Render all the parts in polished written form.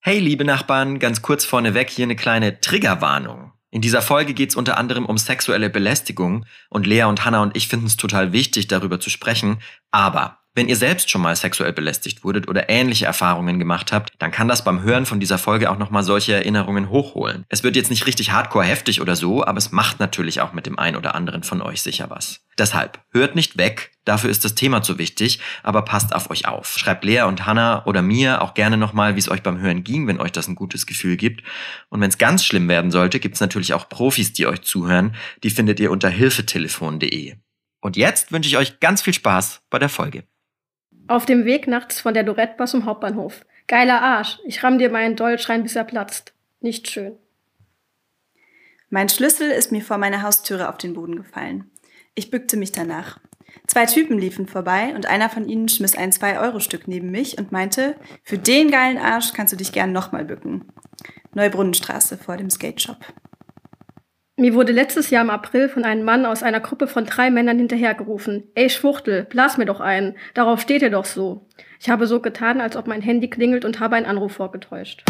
Hey, liebe Nachbarn, ganz kurz vorneweg hier eine kleine Triggerwarnung. In dieser Folge geht es unter anderem um sexuelle Belästigung und Lea und Hannah und ich finden es total wichtig, darüber zu sprechen. Aber wenn ihr selbst schon mal sexuell belästigt wurdet oder ähnliche Erfahrungen gemacht habt, dann kann das beim Hören von dieser Folge auch nochmal solche Erinnerungen hochholen. Es wird jetzt nicht richtig hardcore heftig oder so, aber es macht natürlich auch mit dem einen oder anderen von euch sicher was. Deshalb, hört nicht weg, dafür ist das Thema zu wichtig, aber passt auf euch auf. Schreibt Lea und Hannah oder mir auch gerne nochmal, wie es euch beim Hören ging, wenn euch das ein gutes Gefühl gibt. Und wenn es ganz schlimm werden sollte, gibt es natürlich auch Profis, die euch zuhören. Die findet ihr unter hilfetelefon.de. Und jetzt wünsche ich euch ganz viel Spaß bei der Folge. Auf dem Weg nachts von der Lorette zum Hauptbahnhof. Geiler Arsch, ich ramm dir meinen Dolch rein, bis er platzt. Nicht schön. Mein Schlüssel ist mir vor meiner Haustüre auf den Boden gefallen. Ich bückte mich danach. 2 Typen liefen vorbei und einer von ihnen schmiss ein 2-Euro-Stück neben mich und meinte, für den geilen Arsch kannst du dich gern nochmal bücken. Neubrunnenstraße vor dem Skate-Shop. Mir wurde letztes Jahr im April von einem Mann aus einer Gruppe von 3 Männern hinterhergerufen. Ey Schwuchtel, blas mir doch einen. Darauf steht ihr doch so. Ich habe so getan, als ob mein Handy klingelt und habe einen Anruf vorgetäuscht.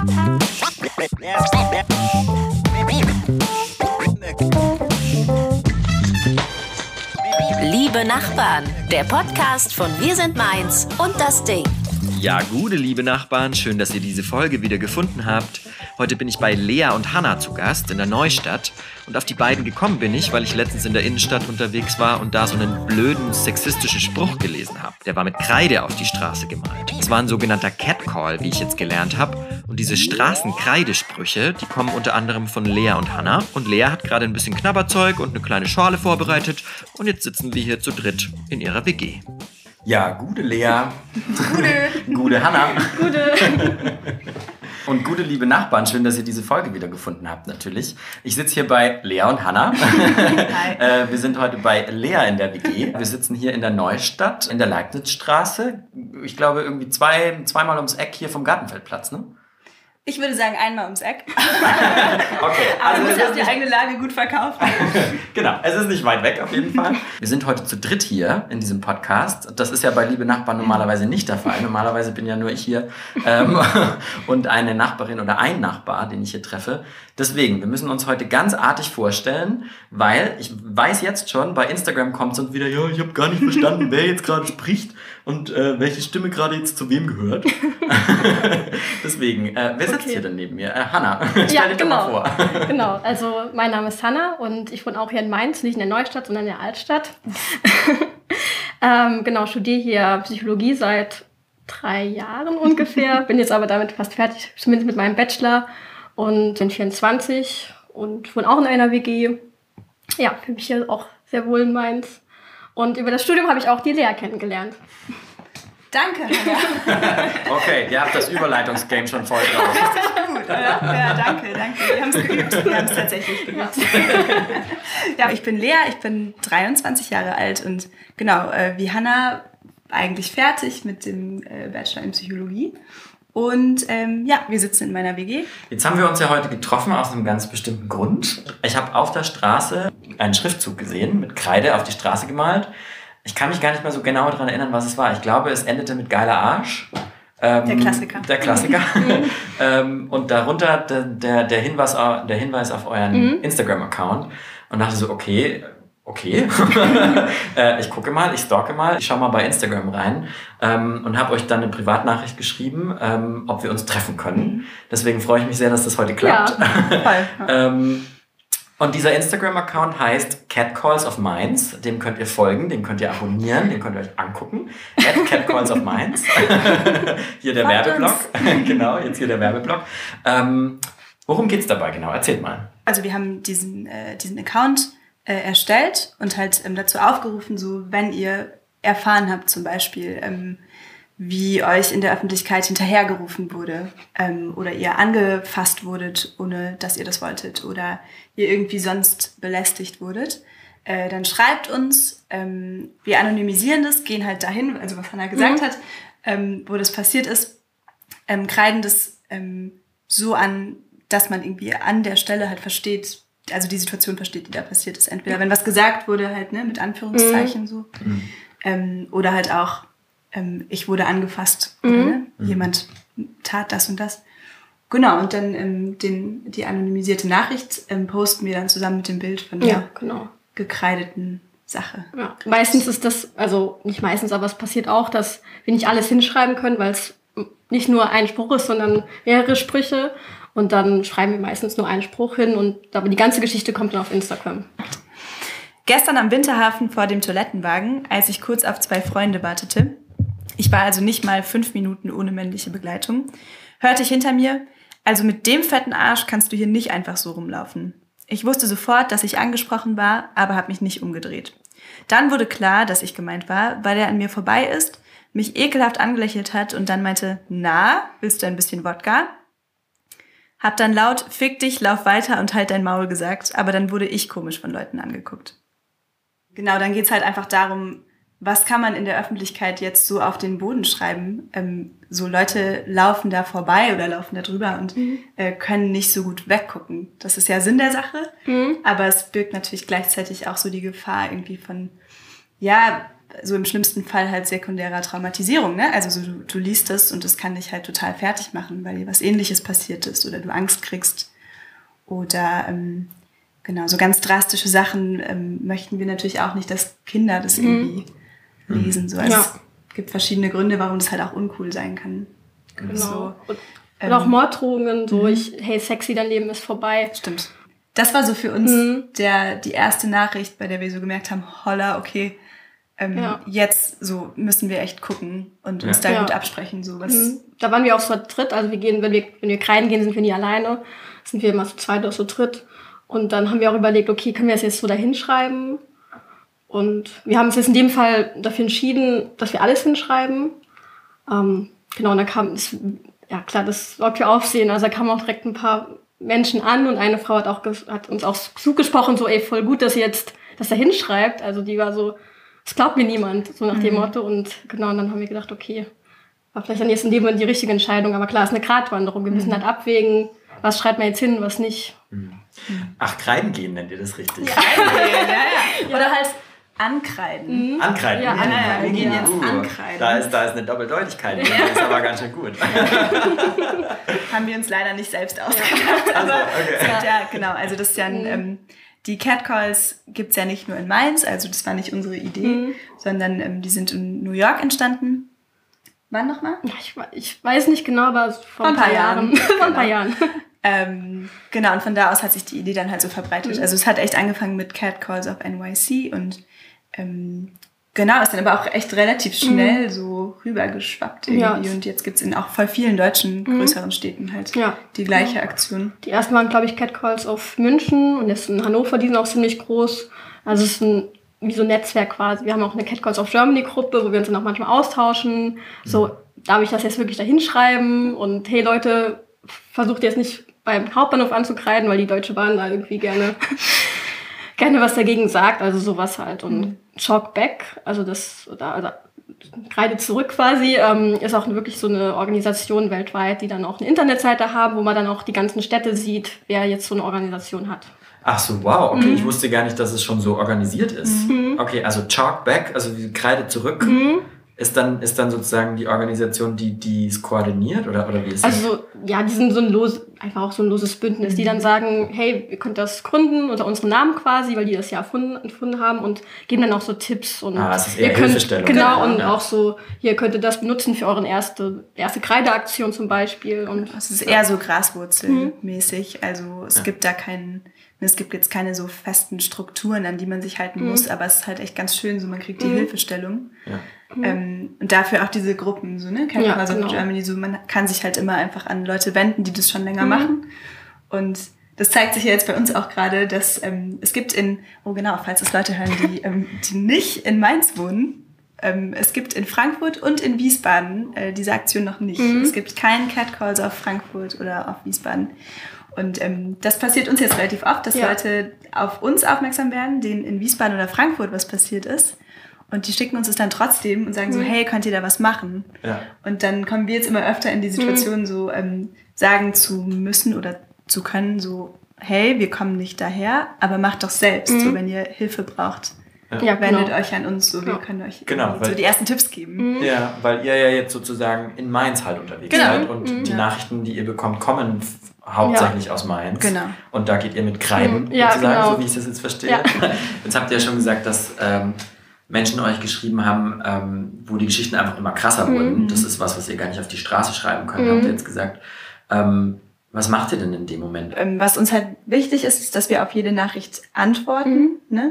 Liebe Nachbarn, der Podcast von Wir sind Mainz und das Ding. Ja, gute liebe Nachbarn, schön, dass ihr diese Folge wieder gefunden habt. Heute bin ich bei Lea und Hannah zu Gast in der Neustadt. Und auf die beiden gekommen bin ich, weil ich letztens in der Innenstadt unterwegs war und da so einen blöden, sexistischen Spruch gelesen habe. Der war mit Kreide auf die Straße gemalt. Es war ein sogenannter Catcall, wie ich jetzt gelernt habe. Und diese Straßenkreidesprüche, die kommen unter anderem von Lea und Hannah. Und Lea hat gerade ein bisschen Knabberzeug und eine kleine Schorle vorbereitet. Und jetzt sitzen wir hier zu dritt in ihrer WG. Ja, gute Lea. Gute Hannah. Gute. Und gute liebe Nachbarn, schön, dass ihr diese Folge wieder gefunden habt, natürlich. Ich sitze hier bei Lea und Hannah. Hi. Wir sind heute bei Lea in der WG. Wir sitzen hier in der Neustadt, in der Leibnizstraße. Ich glaube, irgendwie zweimal ums Eck hier vom Gartenfeldplatz, ne? Ich würde sagen, einmal ums Eck. Okay, Aber du musst die eigene Lage gut verkaufen. Genau, es ist nicht weit weg auf jeden Fall. Wir sind heute zu dritt hier in diesem Podcast. Das ist ja bei Liebe Nachbarn normalerweise nicht der Fall. Normalerweise bin ja nur ich hier und eine Nachbarin oder ein Nachbar, den ich hier treffe. Deswegen, wir müssen uns heute ganz artig vorstellen, weil ich weiß jetzt schon, bei Instagram kommt es und wieder, ja, ich habe gar nicht verstanden, wer jetzt gerade spricht und welche Stimme gerade jetzt zu wem gehört. Deswegen, wer sitzt hier denn neben mir? Hannah, stell dich doch mal vor. Genau, also mein Name ist Hannah und ich wohne auch hier in Mainz, nicht in der Neustadt, sondern in der Altstadt. Genau, studiere hier Psychologie seit 3 Jahren ungefähr, bin jetzt aber damit fast fertig, zumindest mit meinem Bachelor und bin 24 und wohne auch in einer WG. Ja, fühle mich hier auch sehr wohl in Mainz. Und über das Studium habe ich auch die Lea kennengelernt. Danke, Hannah. Okay, ihr habt das Überleitungsgame schon voll drauf. Gut, oder? Ja, danke. Wir haben es geübt. Wir haben es tatsächlich geübt. Ja, ich bin Lea, ich bin 23 Jahre alt und genau, wie Hannah eigentlich fertig mit dem Bachelor in Psychologie. Und ja, wir sitzen in meiner WG. Jetzt haben wir uns ja heute getroffen aus einem ganz bestimmten Grund. Ich habe auf der Straße einen Schriftzug gesehen, mit Kreide auf die Straße gemalt. Ich kann mich gar nicht mehr so genau daran erinnern, was es war. Ich glaube, es endete mit geiler Arsch. Der Klassiker. Der Klassiker. Und darunter der Hinweis auf euren Instagram-Account. Und dachte so, okay. Ich gucke mal, ich stalke mal, ich schaue mal bei Instagram rein und habe euch dann eine Privatnachricht geschrieben, ob wir uns treffen können. Deswegen freue ich mich sehr, dass das heute klappt. Ja, voll. Und dieser Instagram-Account heißt Catcalls of Mainz. Dem könnt ihr folgen, den könnt ihr abonnieren, den könnt ihr euch angucken. @Catcalls of Mainz. Hier der Werbeblock. Genau, jetzt hier der Werbeblock. Worum geht's dabei genau? Erzählt mal. Also wir haben diesen Account erstellt und halt dazu aufgerufen, so wenn ihr erfahren habt zum Beispiel, wie euch in der Öffentlichkeit hinterhergerufen wurde oder ihr angefasst wurdet, ohne dass ihr das wolltet oder ihr irgendwie sonst belästigt wurdet, dann schreibt uns, wir anonymisieren das, gehen halt dahin, also was Hannah gesagt hat, wo das passiert ist, kreiden das so an, dass man irgendwie an der Stelle halt versteht, also die Situation versteht, die da passiert ist. Entweder wenn was gesagt wurde, halt mit Anführungszeichen so, oder halt auch, ich wurde angefasst, oder, jemand tat das und das. Genau, und dann die anonymisierte Nachricht posten wir dann zusammen mit dem Bild von der gekreideten Sache. Ja. Meistens ist das, also nicht meistens, aber es passiert auch, dass wir nicht alles hinschreiben können, weil es nicht nur ein Spruch ist, sondern mehrere Sprüche. Und dann schreiben wir meistens nur einen Spruch hin, aber die ganze Geschichte kommt dann auf Instagram. Gestern am Winterhafen vor dem Toilettenwagen, als ich kurz auf 2 Freunde wartete, ich war also nicht mal 5 Minuten ohne männliche Begleitung, hörte ich hinter mir: Also mit dem fetten Arsch kannst du hier nicht einfach so rumlaufen. Ich wusste sofort, dass ich angesprochen war, aber habe mich nicht umgedreht. Dann wurde klar, dass ich gemeint war, weil er an mir vorbei ist, mich ekelhaft angelächelt hat und dann meinte: Na, willst du ein bisschen Wodka? Hab dann laut: Fick dich, lauf weiter und halt dein Maul gesagt, aber dann wurde ich komisch von Leuten angeguckt. Genau, dann geht's halt einfach darum, was kann man in der Öffentlichkeit jetzt so auf den Boden schreiben? So Leute laufen da vorbei oder laufen da drüber und können nicht so gut weggucken. Das ist ja Sinn der Sache, aber es birgt natürlich gleichzeitig auch so die Gefahr irgendwie von, ja, so im schlimmsten Fall halt sekundärer Traumatisierung, ne? Also so, du liest das und das kann dich halt total fertig machen, weil dir was Ähnliches passiert ist oder du Angst kriegst oder genau, so ganz drastische Sachen möchten wir natürlich auch nicht, dass Kinder das irgendwie lesen. So. Also es gibt verschiedene Gründe, warum das halt auch uncool sein kann. Genau. So, und auch Morddrohungen, so hey sexy, dein Leben ist vorbei. Stimmt. Das war so für uns die erste Nachricht, bei der wir so gemerkt haben, holla, okay, jetzt so müssen wir echt gucken und uns da gut absprechen. So was. Da waren wir auch zu dritt, also wir gehen, wenn wir kreiden gehen, sind wir nie alleine, sind wir immer zu zweit oder zu dritt. Und dann haben wir auch überlegt, okay, können wir das jetzt so da hinschreiben? Und wir haben uns jetzt in dem Fall dafür entschieden, dass wir alles hinschreiben. Genau, und dann kam es, ja klar, das sorgt für Aufsehen. Also da kamen auch direkt ein paar Menschen an und eine Frau hat uns auch zugesprochen, so, ey, voll gut, dass ihr jetzt das da hinschreibt. Also die war so, das glaubt mir niemand, so nach dem Motto. Und genau, und dann haben wir gedacht, okay, war vielleicht dann jetzt in dem Moment die richtige Entscheidung. Aber klar, es ist eine Gratwanderung. Wir müssen halt abwägen, was schreibt man jetzt hin, was nicht. Ach, kreiden gehen nennt ihr das richtig? Ja. Oder halt ankreiden. Ankreiden? Ja, wir gehen jetzt ankreiden. Da ist eine Doppeldeutigkeit. Das ist aber ganz schön gut. Haben wir uns leider nicht selbst ausgedacht. Also, okay. Ja, genau. Also das ist ja die Catcalls gibt's ja nicht nur in Mainz, also das war nicht unsere Idee, sondern die sind in New York entstanden. Wann nochmal? Ich weiß nicht genau, aber vor ein paar Jahren. Vor ein paar Jahren. Genau, und von da aus hat sich die Idee dann halt so verbreitet. Also es hat echt angefangen mit Catcalls of NYC und genau, ist dann aber auch echt relativ schnell so rübergeschwappt irgendwie. Ja. Und jetzt gibt's in auch voll vielen deutschen größeren Städten halt die gleiche Aktion. Die ersten waren, glaube ich, Catcalls auf München und jetzt in Hannover, die sind auch ziemlich groß. Also es ist wie so ein Netzwerk quasi. Wir haben auch eine Catcalls of Germany Gruppe, wo wir uns dann auch manchmal austauschen. So, darf ich das jetzt wirklich da hinschreiben? Und hey Leute, versucht jetzt nicht beim Hauptbahnhof anzukreiden, weil die Deutsche Bahn da irgendwie gerne was dagegen sagt, also sowas halt. Und Chalk Back, also Kreide zurück quasi, ist auch wirklich so eine Organisation weltweit, die dann auch eine Internetseite haben, wo man dann auch die ganzen Städte sieht, wer jetzt so eine Organisation hat. Ach so, wow, okay, ich wusste gar nicht, dass es schon so organisiert ist. Okay, also Chalk Back, also wie Kreide zurück, ist dann sozusagen die Organisation, die es koordiniert oder wie ist das? Also ja, die sind einfach auch so ein loses Bündnis, die dann sagen, hey, ihr könnt das gründen unter unserem Namen quasi, weil die das ja erfunden haben und geben dann auch so Tipps und es ist eher Hilfestellung. Genau, und auch so, hier könnt ihr das benutzen für euren erste Kreideaktion zum Beispiel. Und es ist eher so graswurzelmäßig, also es gibt jetzt keine so festen Strukturen, an die man sich halten muss, aber es ist halt echt ganz schön, so man kriegt die Hilfestellung. Ja. Und dafür auch diese Gruppen, so, ne? Catcalls of Germany, so man kann sich halt immer einfach an Leute wenden, die das schon länger machen. Und das zeigt sich ja jetzt bei uns auch gerade, dass es gibt falls es Leute hören, die nicht in Mainz wohnen, es gibt in Frankfurt und in Wiesbaden diese Aktion noch nicht. Es gibt keinen Catcalls auf Frankfurt oder auf Wiesbaden. Und das passiert uns jetzt relativ oft, dass Leute auf uns aufmerksam werden, denen in Wiesbaden oder Frankfurt was passiert ist. Und die schicken uns das dann trotzdem und sagen so, hey, könnt ihr da was machen? Ja. Und dann kommen wir jetzt immer öfter in die Situation, so sagen zu müssen oder zu können, so, hey, wir kommen nicht daher, aber macht doch selbst. So, wenn ihr Hilfe braucht, Ja, wendet euch an uns, so wir können euch so die ersten Tipps geben. Ja, weil ihr ja jetzt sozusagen in Mainz halt unterwegs seid und die Nachrichten, die ihr bekommt, kommen hauptsächlich aus Mainz. Genau. Und da geht ihr mit Kreiden sozusagen, so wie ich das jetzt verstehe. Ja. Jetzt habt ihr ja schon gesagt, dass Menschen euch geschrieben haben, wo die Geschichten einfach immer krasser wurden. Das ist was ihr gar nicht auf die Straße schreiben könnt, habt ihr jetzt gesagt. Was macht ihr denn in dem Moment? Was uns halt wichtig ist, ist, dass wir auf jede Nachricht antworten, ne?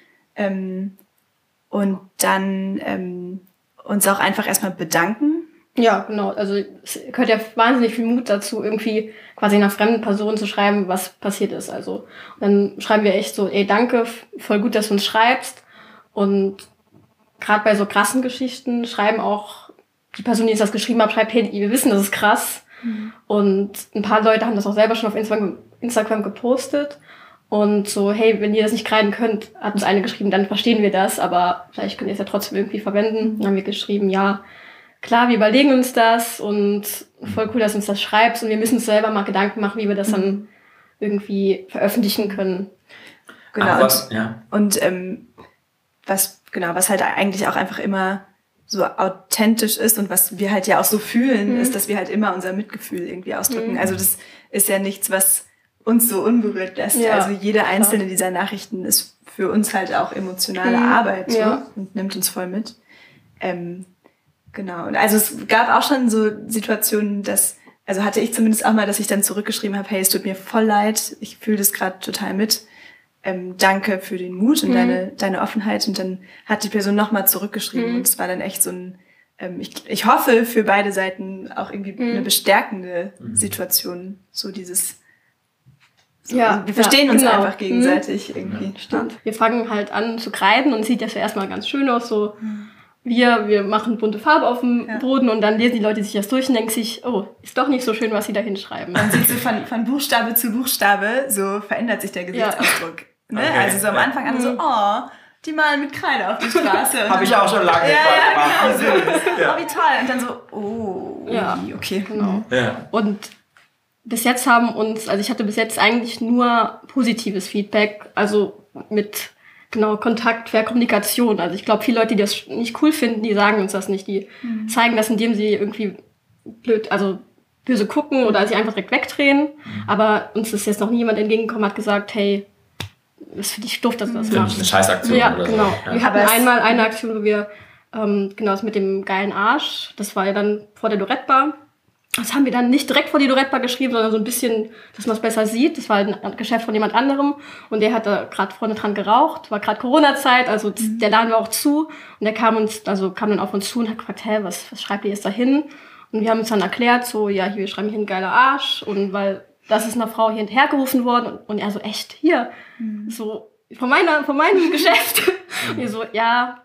Und dann uns auch einfach erstmal bedanken. Ja, genau. Also es gehört ja wahnsinnig viel Mut dazu, irgendwie quasi einer fremden Person zu schreiben, was passiert ist. Also dann schreiben wir echt so, danke, voll gut, dass du uns schreibst. Und gerade bei so krassen Geschichten schreiben auch die Person, die uns das geschrieben hat, schreibt, hey, wir wissen, das ist krass. Und ein paar Leute haben das auch selber schon auf Instagram gepostet. Und so, hey, wenn ihr das nicht kreiden könnt, hat uns eine geschrieben, dann verstehen wir das, aber vielleicht könnt ihr es ja trotzdem irgendwie verwenden. Dann haben wir geschrieben, ja, klar, wir überlegen uns das und voll cool, dass du uns das schreibst und wir müssen uns selber mal Gedanken machen, wie wir das dann irgendwie veröffentlichen können. Genau. Und was halt eigentlich auch einfach immer so authentisch ist und was wir halt ja auch so fühlen, ist, dass wir halt immer unser Mitgefühl irgendwie ausdrücken. Also das ist ja nichts, was uns so unberührt lässt. Ja, also jede einzelne dieser Nachrichten ist für uns halt auch emotionale Arbeit und nimmt uns voll mit. Genau. Und also es gab auch schon so Situationen, also hatte ich zumindest auch mal, dass ich dann zurückgeschrieben habe, hey, es tut mir voll leid, ich fühle das gerade total mit. Danke für den Mut und deine Offenheit. Und dann hat die Person nochmal zurückgeschrieben und es war dann echt so ein, ich hoffe für beide Seiten auch irgendwie eine bestärkende Situation, so dieses wir verstehen uns einfach gegenseitig irgendwie. Stimmt. Wir fangen halt an zu kreiden und sieht das ja erstmal ganz schön aus, so wir machen bunte Farbe auf dem Boden und dann lesen die Leute sich das durch und denken sich, oh, ist doch nicht so schön, was sie da hinschreiben. Man sieht so von Buchstabe zu Buchstabe, so verändert sich der Gesichtsausdruck. Ne? Okay. Also so am Anfang alle so, die malen mit Kreide auf die Straße. Habe ich auch schon lange gemacht. Genau. Oh, wie toll. Und dann so, okay. Genau. Ja. Und bis jetzt ich hatte bis jetzt eigentlich nur positives Feedback, also mit Kontakt, Kommunikation. Also ich glaube, viele Leute, die das nicht cool finden, die sagen uns das nicht. Die zeigen das, indem sie irgendwie böse gucken oder sich einfach direkt wegdrehen. Aber uns ist jetzt noch nie jemand entgegengekommen, hat gesagt, hey, das finde ich doof, dass du das machst. Eine Scheißaktion oder so. Genau. Ja. Wir hatten einmal eine Aktion, wo wir, das mit dem geilen Arsch, das war ja dann vor der Lorette-Bar. Das haben wir dann nicht direkt vor die Lorette-Bar geschrieben, sondern so ein bisschen, dass man es besser sieht. Das war ein Geschäft von jemand anderem und der hat da gerade vorne dran geraucht. War gerade Corona-Zeit, also der Laden war auch zu. Und der kam dann auf uns zu und hat gefragt, was schreibt ihr jetzt da hin? Und wir haben uns dann erklärt, so, ja, hier, wir schreiben hier ein geiler Arsch. Und weil das ist einer Frau hier hinterhergerufen worden. Und er so, echt, hier? So, von meinem Geschäft. Und wir so, ja.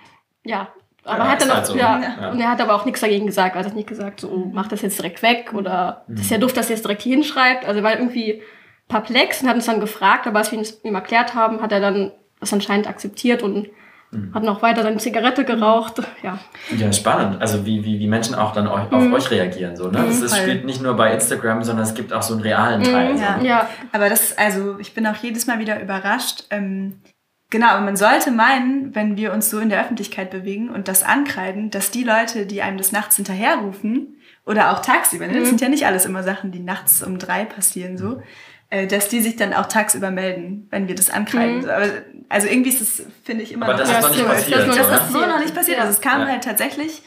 Aber hat dann auch, halt und er hat aber auch nichts dagegen gesagt. Er hat nicht gesagt, so, mach das jetzt direkt weg oder das ist ja doof, dass ihr es direkt hier hinschreibt. Also er war irgendwie perplex und hat uns dann gefragt, aber als wir ihm erklärt haben, hat er dann das anscheinend akzeptiert und hat noch weiter seine Zigarette geraucht. Ja, spannend. Also wie Menschen auch dann auf euch reagieren. So, ne? Das spielt nicht nur bei Instagram, sondern es gibt auch so einen realen Teil. Ja. Aber ich bin auch jedes Mal wieder überrascht. Genau, aber man sollte meinen, wenn wir uns so in der Öffentlichkeit bewegen und das ankreiden, dass die Leute, die einem das nachts hinterherrufen oder auch tagsüber, das sind ja nicht alles immer Sachen, die nachts um 3 passieren, so, dass die sich dann auch tagsüber melden, wenn wir das ankreiden. Aber, also irgendwie ist es, finde ich, immer aber das ist noch nicht passiert. Das ist so noch nicht passiert. Also es kam halt tatsächlich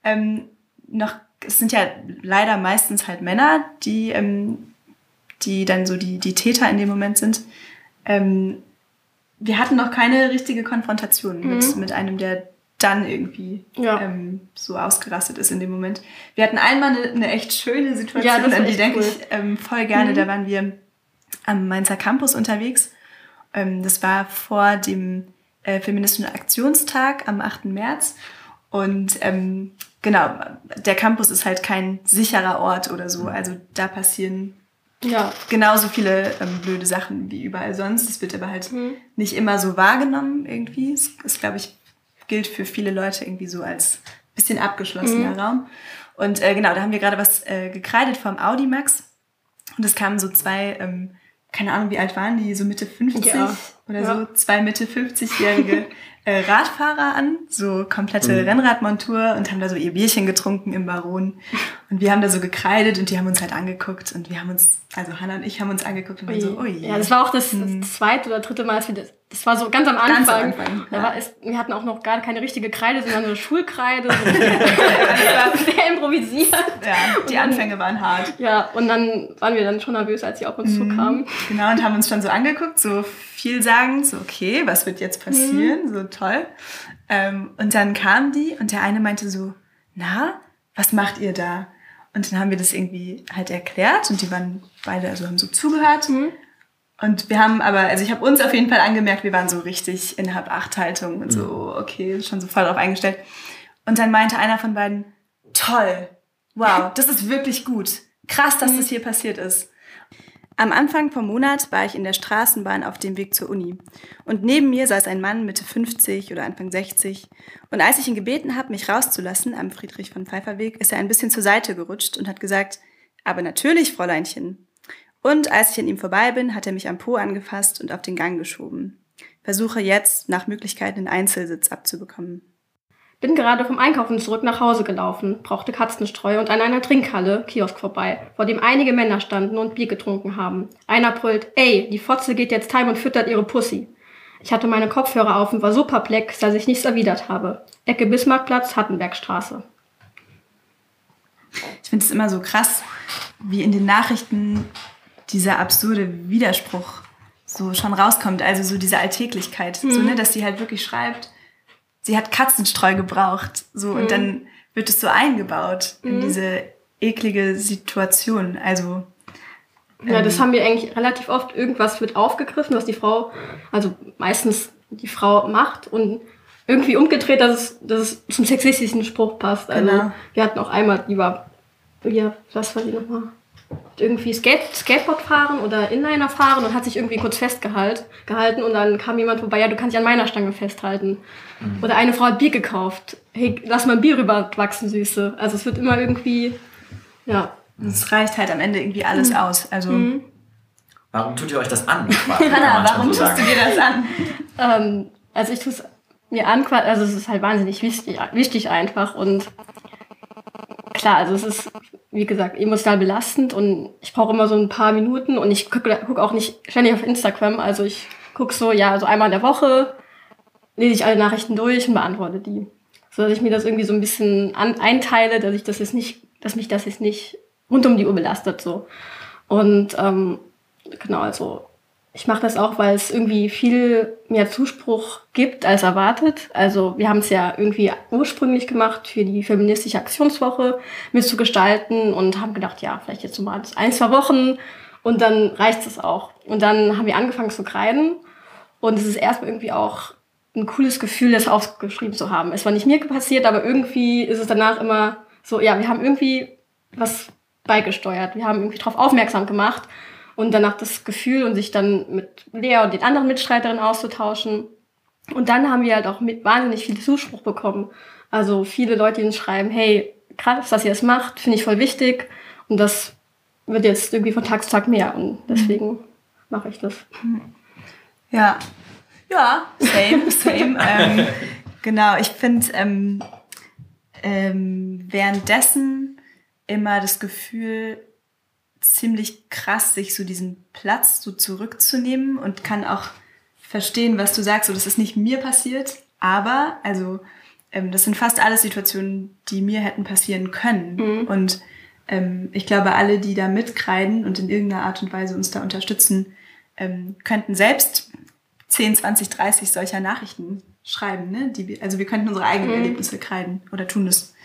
es sind ja leider meistens halt Männer, die dann so die Täter in dem Moment sind. Wir hatten noch keine richtige Konfrontation mit einem, der dann irgendwie so ausgerastet ist in dem Moment. Wir hatten einmal eine echt schöne Situation, an die denke ich voll gerne. Da waren wir am Mainzer Campus unterwegs. Das war vor dem Feministischen Aktionstag am 8. März. Und genau, der Campus ist halt kein sicherer Ort oder so. Also da passieren genauso viele blöde Sachen wie überall sonst. Es wird aber halt nicht immer so wahrgenommen irgendwie. Es ist, glaube ich, gilt für viele Leute irgendwie so als bisschen abgeschlossener Raum. Und genau, da haben wir gerade was gekreidet vom Audimax. Und es kamen so 2 keine Ahnung, wie alt waren die, so Mitte 50 oder Ja. so, 2 Mitte 50-jährige Radfahrer an, so komplette Rennradmontur und haben da so ihr Bierchen getrunken im Baron. Und wir haben da so gekreidet und die haben uns halt angeguckt und wir haben uns, also Hannah und ich haben uns angeguckt und waren so, oh je. Ja, das war auch das zweite oder dritte Mal, dass wir das war so ganz am Anfang. Ganz am Anfang, Da ja. war es, wir hatten auch noch gar keine richtige Kreide, sondern eine Schulkreide. So sehr improvisiert. Ja, die Anfänge waren hart. Ja, und dann waren wir dann schon nervös, als sie auf uns zukamen. Genau, und haben uns schon so angeguckt, so vielsagend, so okay, was wird jetzt passieren? So toll. Und dann kamen die und der eine meinte so, na, was macht ihr da? Und dann haben wir das irgendwie halt erklärt und die waren beide, also haben so zugehört. Und wir haben aber, also ich habe uns auf jeden Fall angemerkt, wir waren so richtig in Hab-Acht-Haltung und so, okay, schon so voll drauf eingestellt. Und dann meinte einer von beiden, toll, wow, das ist wirklich gut. Krass, dass das hier passiert ist. Am Anfang vom Monat war ich in der Straßenbahn auf dem Weg zur Uni. Und neben mir saß ein Mann Mitte 50 oder Anfang 60. Und als ich ihn gebeten habe, mich rauszulassen am Friedrich-von-Pfeiffer-Weg, ist er ein bisschen zur Seite gerutscht und hat gesagt, aber natürlich, Fräuleinchen. Und als ich an ihm vorbei bin, hat er mich am Po angefasst und auf den Gang geschoben. Versuche jetzt, nach Möglichkeit, einen Einzelsitz abzubekommen. Bin gerade vom Einkaufen zurück nach Hause gelaufen, brauchte Katzenstreu und an einer Trinkhalle, Kiosk vorbei, vor dem einige Männer standen und Bier getrunken haben. Einer brüllt, ey, die Fotze geht jetzt heim und füttert ihre Pussy. Ich hatte meine Kopfhörer auf und war so perplex, dass ich nichts erwidert habe. Ecke Bismarckplatz, Hattenbergstraße. Ich finde es immer so krass, wie in den Nachrichten dieser absurde Widerspruch so schon rauskommt. Also so diese Alltäglichkeit, so, ne, dass sie halt wirklich schreibt, sie hat Katzenstreu gebraucht. So, und dann wird es so eingebaut in diese eklige Situation. Also Ja, das haben wir eigentlich relativ oft. Irgendwas wird aufgegriffen, was die Frau, also meistens die Frau macht und irgendwie umgedreht, dass es zum sexistischen Spruch passt. Also Genau. wir hatten auch einmal, was war die nochmal? Irgendwie Skateboard fahren oder Inliner fahren und hat sich irgendwie kurz festgehalten und dann kam jemand vorbei, ja, du kannst dich an meiner Stange festhalten. Oder eine Frau hat Bier gekauft. Hey, lass mal ein Bier rüberwachsen, Süße. Also es wird immer irgendwie, ja. es reicht halt am Ende irgendwie alles aus. Also Warum tut ihr euch das an? Hannah, warum tust du dir das an? Also ich tue es mir an, also es ist halt wahnsinnig wichtig einfach und klar, also es ist, wie gesagt, emotional belastend und ich brauche immer so ein paar Minuten und ich guck auch nicht ständig auf Instagram, also ich gucke so, ja, so einmal in der Woche lese ich alle Nachrichten durch und beantworte die. So dass ich mir das irgendwie so ein bisschen einteile, dass mich das jetzt nicht rund um die Uhr belastet so. Und genau, also ich mache das auch, weil es irgendwie viel mehr Zuspruch gibt als erwartet. Also wir haben es ja irgendwie ursprünglich gemacht, für die feministische Aktionswoche mitzugestalten und haben gedacht, ja, vielleicht jetzt so mal 1-2 Wochen und dann reicht es auch. Und dann haben wir angefangen zu kreiden und es ist erstmal irgendwie auch ein cooles Gefühl, das aufgeschrieben zu haben. Es war nicht mir passiert, aber irgendwie ist es danach immer so, ja, wir haben irgendwie was beigesteuert. Wir haben irgendwie darauf aufmerksam gemacht und danach das Gefühl und sich dann mit Lea und den anderen Mitstreiterinnen auszutauschen. Und dann haben wir halt auch wahnsinnig viel Zuspruch bekommen. Also viele Leute, die uns schreiben, hey, krass, dass ihr das macht, finde ich voll wichtig. Und das wird jetzt irgendwie von Tag zu Tag mehr und deswegen mache ich das. Ja, same. Genau, ich finde währenddessen immer das Gefühl, ziemlich krass, sich so diesen Platz so zurückzunehmen und kann auch verstehen, was du sagst. So, das ist nicht mir passiert, aber also das sind fast alles Situationen, die mir hätten passieren können. Und ich glaube, alle, die da mitkreiden und in irgendeiner Art und Weise uns da unterstützen, könnten selbst 10, 20, 30 solcher Nachrichten schreiben. Ne? Also wir könnten unsere eigenen Erlebnisse kreiden oder tun es.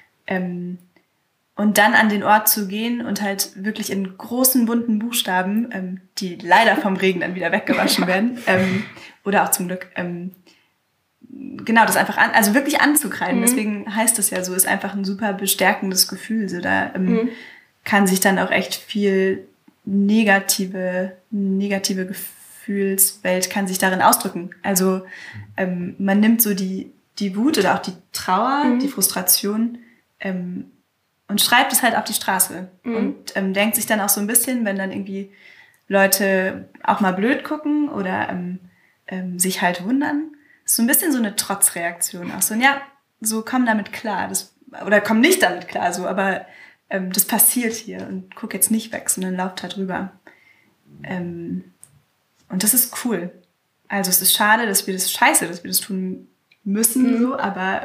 Und dann an den Ort zu gehen und halt wirklich in großen, bunten Buchstaben, die leider vom Regen dann wieder weggewaschen werden, oder auch zum Glück, genau, das einfach also wirklich anzukreiden. Deswegen heißt es ja so, ist einfach ein super bestärkendes Gefühl. So, da kann sich dann auch echt viel negative Gefühlswelt kann sich darin ausdrücken. Also man nimmt so die Wut oder auch die Trauer, die Frustration, und schreibt es halt auf die Straße und denkt sich dann auch so ein bisschen, wenn dann irgendwie Leute auch mal blöd gucken oder sich halt wundern. Das ist so ein bisschen so eine Trotzreaktion. Auch so, ja, so komm damit klar. Oder komm nicht damit klar, so, aber das passiert hier und guck jetzt nicht weg, sondern lauf da drüber. Und das ist cool. Also es ist schade, dass wir das tun müssen, so, aber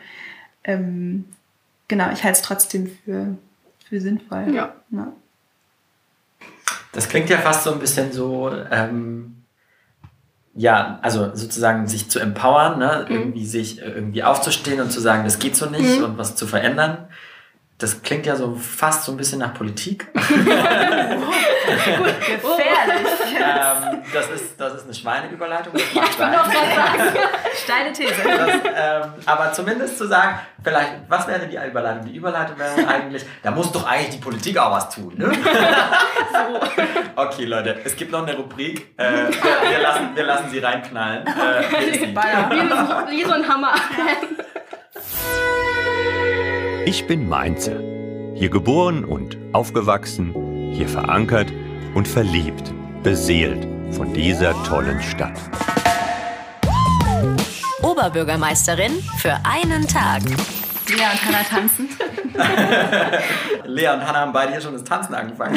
genau, ich halte es trotzdem für sinnvoll. Ja. Das klingt ja fast so ein bisschen so, ja, also sozusagen sich zu empowern, ne? Irgendwie aufzustehen und zu sagen, das geht so nicht und was zu verändern. Das klingt ja so fast so ein bisschen nach Politik. Gefährlich. Das ist eine Schweineüberleitung. Das macht sein. Steile These. Aber zumindest zu sagen, vielleicht, was wäre die Überleitung? Die Überleitung wäre eigentlich, da muss doch eigentlich die Politik auch was tun, ne? Okay, Leute, es gibt noch eine Rubrik. Wir lassen sie reinknallen. Wie so ein Hammer. Ich bin Mainzer. Hier geboren und aufgewachsen, hier verankert und verliebt, beseelt von dieser tollen Stadt. Oberbürgermeisterin für einen Tag. Lea und Hannah tanzen. Lea und Hannah haben beide hier schon das Tanzen angefangen.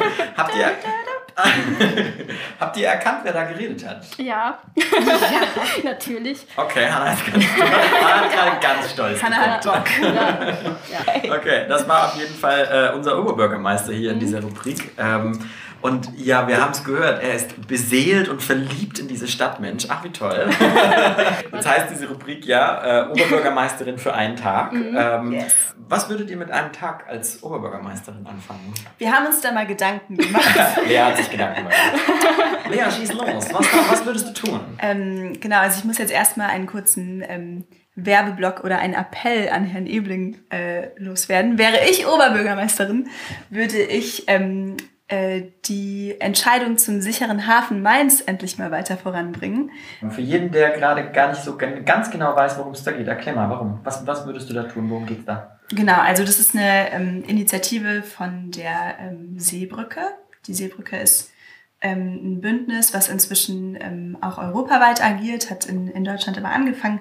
Habt ihr erkannt, wer da geredet hat? Ja, natürlich. Okay, Hannah ist gerade ganz stolz. Hannah hat Bock. Ja. Okay, das war auf jeden Fall unser Oberbürgermeister hier in dieser Rubrik. Und ja, wir haben es gehört, er ist beseelt und verliebt in diese Stadt, Mensch. Ach, wie toll. Das heißt diese Rubrik, ja, Oberbürgermeisterin für einen Tag. Yes. Was würdet ihr mit einem Tag als Oberbürgermeisterin anfangen? Wir haben uns da mal Gedanken gemacht. Lea hat sich Gedanken gemacht. Lea, schieß los. Was würdest du tun? Genau, also ich muss jetzt erstmal einen kurzen Werbeblock oder einen Appell an Herrn Ebling loswerden. Wäre ich Oberbürgermeisterin, würde ich die Entscheidung zum sicheren Hafen Mainz endlich mal weiter voranbringen. Und für jeden, der gerade gar nicht so ganz genau weiß, worum es da geht, erklär mal, warum. Was würdest du da tun? Worum geht's da? Genau, also das ist eine Initiative von der Seebrücke. Die Seebrücke ist ein Bündnis, was inzwischen auch europaweit agiert, hat in Deutschland aber angefangen,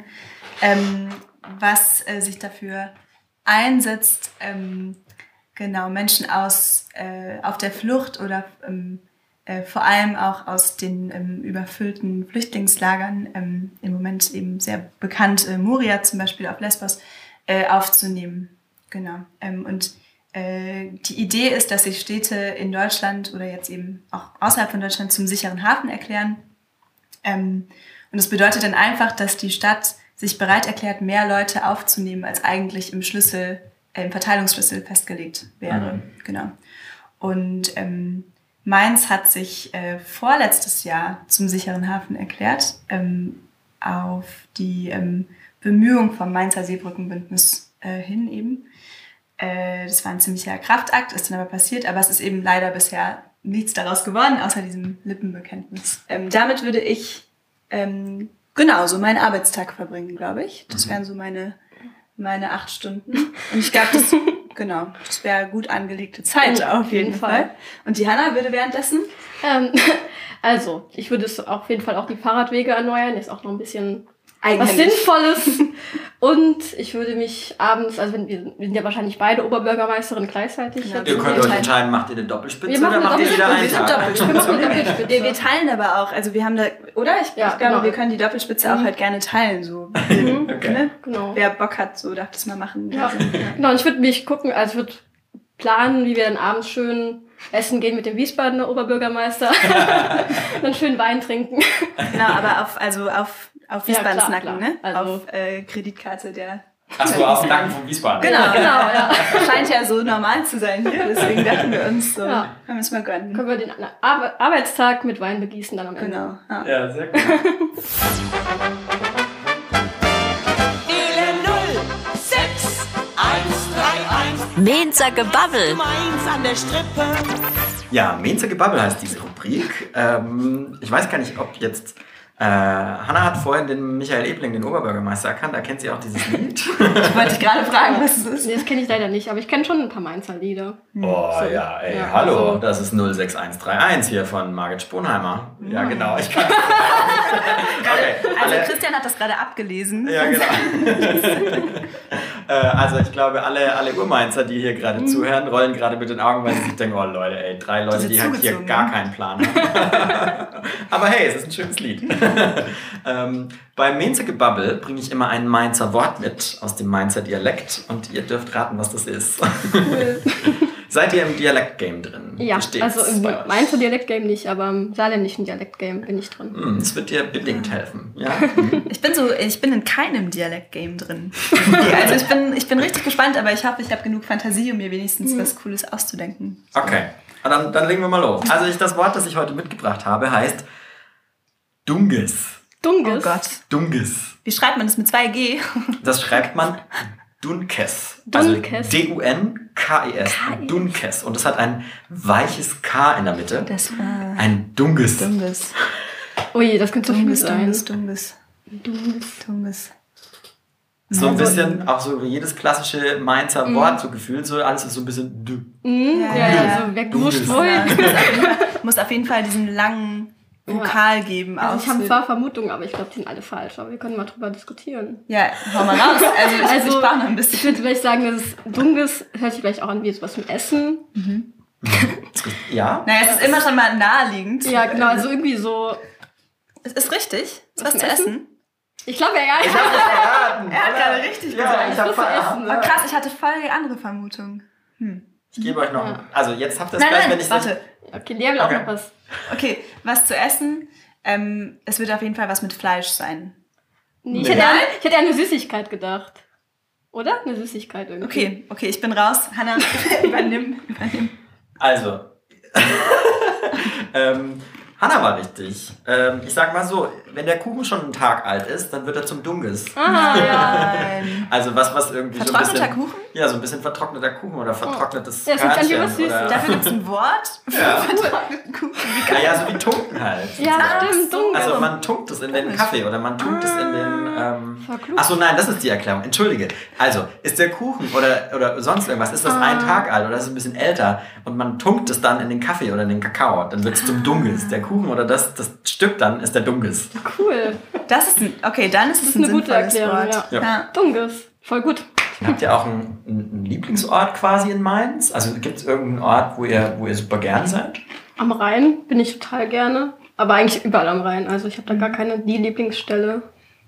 was sich dafür einsetzt, genau, Menschen auf der Flucht oder vor allem auch aus den überfüllten Flüchtlingslagern, im Moment eben sehr bekannt, Moria zum Beispiel auf Lesbos, aufzunehmen. Genau. Und die Idee ist, dass sich Städte in Deutschland oder jetzt eben auch außerhalb von Deutschland zum sicheren Hafen erklären. Und das bedeutet dann einfach, dass die Stadt sich bereit erklärt, mehr Leute aufzunehmen, als eigentlich im Verteilungsschlüssel festgelegt wäre. Genau. Und Mainz hat sich vorletztes Jahr zum sicheren Hafen erklärt, auf die Bemühung vom Mainzer Seebrückenbündnis hin eben. Das war ein ziemlicher Kraftakt, ist dann aber passiert, aber es ist eben leider bisher nichts daraus geworden, außer diesem Lippenbekenntnis. Damit würde ich genau so meinen Arbeitstag verbringen, glaube ich. Das wären so meine 8 Stunden. Und ich glaube, das wäre gut angelegte Zeit auf jeden Fall. Und die Hannah würde währenddessen? Also, ich würde es auf jeden Fall auch die Fahrradwege erneuern. Ist auch noch ein bisschen was Sinnvolles. Und ich würde mich abends, also wir sind ja wahrscheinlich beide Oberbürgermeisterinnen gleichzeitig. Genau. Ihr könnt euch entscheiden, macht ihr eine Doppelspitze Wir oder macht ihr wieder einen Tag? Wir teilen aber auch, also wir haben da, oder? Ich glaube, genau. Wir können die Doppelspitze auch halt gerne teilen, so. Okay. Ne? Genau. Wer Bock hat, so darf das mal machen. Ja. Genau, und ich würde ich würde planen, wie wir dann abends schön essen gehen mit dem Wiesbadener Oberbürgermeister. Dann schön Wein trinken. Genau, aber auf Wiesbadens Nacken, klar. ne? Also auf Kreditkarte der... Achso, auf dem Nacken von Wiesbaden. Genau, ja. Scheint ja so normal zu sein hier, deswegen dachten wir uns so, können wir es mal gönnen. Können wir den Arbeitstag mit Wein begießen dann am Ende. Genau. Ja. Ja, sehr gut. Mainzer Gebabbel. Mainz an der Strippe. Ja, Mainzer Gebabbel heißt diese Rubrik. Ich weiß gar nicht, ob jetzt Hannah hat vorhin den Michael Ebling, den Oberbürgermeister, erkannt. Da kennt sie auch dieses Lied. Ich wollte dich gerade fragen, was es ist. Nee, das kenne ich leider nicht, aber ich kenne schon ein paar Mainzer Lieder. Oh So. ja, ey, Ja, hallo, so. das ist 06131 hier von Margit Sponheimer. Ja, genau, ich kann Also Christian hat das gerade abgelesen. Ja, genau. Also ich glaube, alle Urmainzer, die hier gerade zuhören, rollen gerade mit den Augen, weil sie sich denken, oh Leute, ey, 3 Leute, die halt hier zugezogen, gar ne? keinen Plan haben. Aber hey, es ist ein schönes Lied. Beim Mainzer-Gebubble bringe ich immer ein Mainzer Wort mit aus dem Mainzer Dialekt und ihr dürft raten, was das ist. Seid ihr im Dialekt-Game drin? Ja, Wie steht's also im bei euch? Mainzer Dialektgame nicht, aber im saarländischen Dialektgame bin ich drin. Das wird dir bedingt helfen. Ja? Ich bin in keinem Dialekt-Game drin. Also ich bin richtig gespannt, aber ich hoffe, ich habe genug Fantasie, um mir wenigstens was Cooles auszudenken. Okay, dann legen wir mal los. Also das Wort, das ich heute mitgebracht habe, heißt Dunges. Dunges. Oh Gott. Dunges. Wie schreibt man das mit 2G? Das schreibt man Dunkes. Dunkes. Also D-U-N-K-E-S. Dunkes. Und es hat ein weiches K in der Mitte. Das war Ein Dunges. Dunges. Ui, das könnte so viel sein. Dunges. So ein bisschen, auch so wie jedes klassische Mainzer Wort, so gefühlt, so alles ist so ein bisschen dü. Ja, so weggewuscht wohl. Muss auf jeden Fall diesen langen Vokal geben. Also ich habe zwar Vermutungen, aber ich glaube, die sind alle falsch. Aber wir können mal drüber diskutieren. Ja, hau mal raus. Also ich brauche noch ein bisschen. Ich würde vielleicht sagen, dass Dunges hört sich vielleicht auch an wie etwas mit Essen. Ja? Naja, es ist immer schon mal naheliegend. Ja, genau, also irgendwie so. Es ist richtig. Es ist Was was zum zu essen. Ich glaube, ja. Ich habe das erraten. Er hat gerade richtig Ja, gesagt. ich habe was zu essen. Oh, krass, ich hatte voll die andere Vermutung. Ich gebe euch noch, also jetzt habt ihr es Nein, gleich, nein, wenn ich warte. Okay, die haben auch Okay. noch was. Okay, was zu essen. Es wird auf jeden Fall was mit Fleisch sein. Nee, ich Nee. hätte an eine Süßigkeit gedacht. Oder? Eine Süßigkeit irgendwie. Okay, ich bin raus. Hannah, übernimm. Also, Hannah war richtig. Ich sag mal so, wenn der Kuchen schon einen Tag alt ist, dann wird er zum Dunges. Ah, ja. Nein. Also was irgendwie so ein Vertrockneter bisschen... Kuchen? Ja, so ein bisschen vertrockneter Kuchen oder vertrocknetes Ja, das klingt an wie Körnchen was Süßes. oder- Dafür gibt es ein Wort für Ja. vertrockneten Kuchen. Wie geil. Naja, so wie Tunken halt. Ja, stimmt, Dunges. Also man tunkt es in den Kaffee oder man tunkt es in den... Verklugt. Achso, nein, das ist die Erklärung. Entschuldige. Also, ist der Kuchen oder sonst irgendwas, ist das ein Tag alt oder ist es ein bisschen älter und man tunkt es dann in den Kaffee oder in den Kakao, dann wird es zum Dunges. Der Kuchen oder das Stück dann ist der Dunges. Cool. Das ist dann ist es ein eine gute sinnvolles Erklärung, Wort. ja. Dunges. Voll gut. Habt ihr auch einen Lieblingsort quasi in Mainz? Also gibt es irgendeinen Ort, wo ihr super gern seid? Am Rhein bin ich total gerne. Aber eigentlich überall am Rhein. Also ich habe da gar keine die Lieblingsstelle.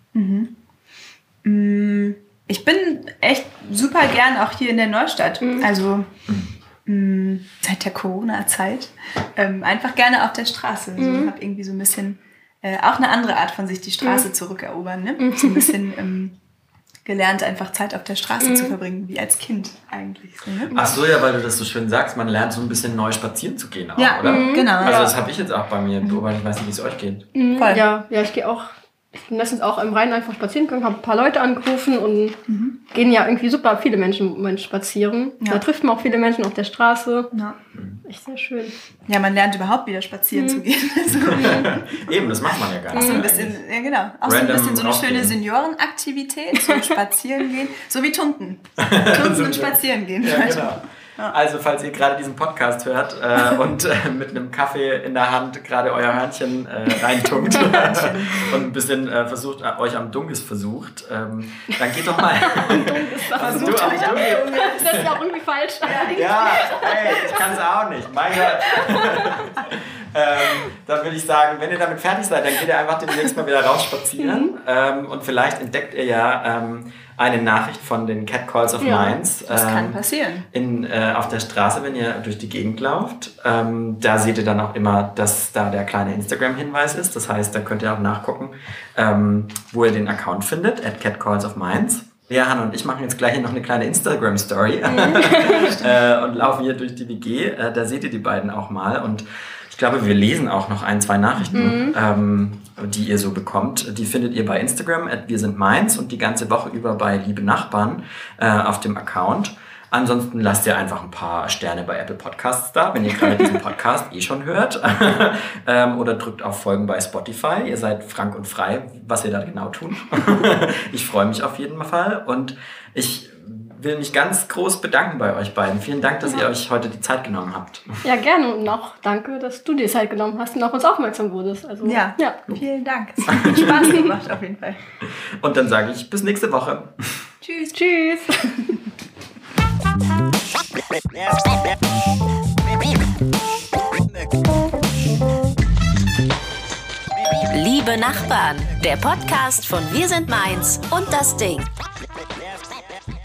Ich bin echt super gern auch hier in der Neustadt. Also seit der Corona-Zeit einfach gerne auf der Straße. Also, ich habe irgendwie so ein bisschen auch eine andere Art von sich die Straße zurückerobern. Ne? So ein bisschen gelernt, einfach Zeit auf der Straße zu verbringen, wie als Kind eigentlich. So, ne? Ach so, ja, weil du das so schön sagst, man lernt so ein bisschen neu spazieren zu gehen auch, Ja, oder? genau. Also das habe ich jetzt auch bei mir beobachtet, ich weiß nicht, wie es euch geht. Voll. Ja, ich gehe auch. Ich bin letztens auch im Rhein einfach spazieren gegangen, habe ein paar Leute angerufen und gehen ja irgendwie super viele Menschen im Moment spazieren. Ja. Da trifft man auch viele Menschen auf der Straße. Ja. Echt sehr schön. Ja, man lernt überhaupt wieder spazieren zu gehen. Also, Eben, das macht man ja gar nicht. so ein eigentlich. bisschen, ja genau. Auch so ein Random bisschen so eine rausgehen. schöne Seniorenaktivität, so spazieren gehen. So wie Tunken. Tunken und spazieren gehen. Ja, genau. Also, falls ihr gerade diesen Podcast hört und mit einem Kaffee in der Hand gerade euer Hörnchen reintunkt und ein bisschen versucht, euch am Dunges versucht, dann geht doch mal. Also du am Dunges. Das ist ja auch irgendwie falsch. Ja, hey, ich kann es auch nicht. Mein Gott. Dann würde ich sagen, wenn ihr damit fertig seid, dann geht ihr einfach demnächst mal wieder raus spazieren und vielleicht entdeckt ihr ja eine Nachricht von den Catcalls of Mainz. Das kann passieren. Auf der Straße, wenn ihr durch die Gegend lauft. Da seht ihr dann auch immer, dass da der kleine Instagram-Hinweis ist. Das heißt, da könnt ihr auch nachgucken, wo ihr den Account findet, @catcallsofmainz. Ja, Hannah und ich machen jetzt gleich hier noch eine kleine Instagram-Story und laufen hier durch die WG. Da seht ihr die beiden auch mal und ich glaube, wir lesen auch noch 1, 2 Nachrichten, die ihr so bekommt. Die findet ihr bei Instagram @wirsindmainz und die ganze Woche über bei Liebe Nachbarn auf dem Account. Ansonsten lasst ihr einfach ein paar Sterne bei Apple Podcasts da, wenn ihr gerade diesen Podcast schon hört. Oder drückt auf Folgen bei Spotify. Ihr seid frank und frei, was ihr da genau tun. Ich freue mich auf jeden Fall und ich will mich ganz groß bedanken bei euch beiden. Vielen Dank, dass ihr euch heute die Zeit genommen habt. Ja, gerne und noch danke, dass du dir Zeit genommen hast und auf uns aufmerksam wurdest. Also, ja, vielen Dank. Es hat Spaß gemacht auf jeden Fall. Und dann sage ich bis nächste Woche. Tschüss. Tschüss. Liebe Nachbarn, der Podcast von Wir sind Mainz und das Ding.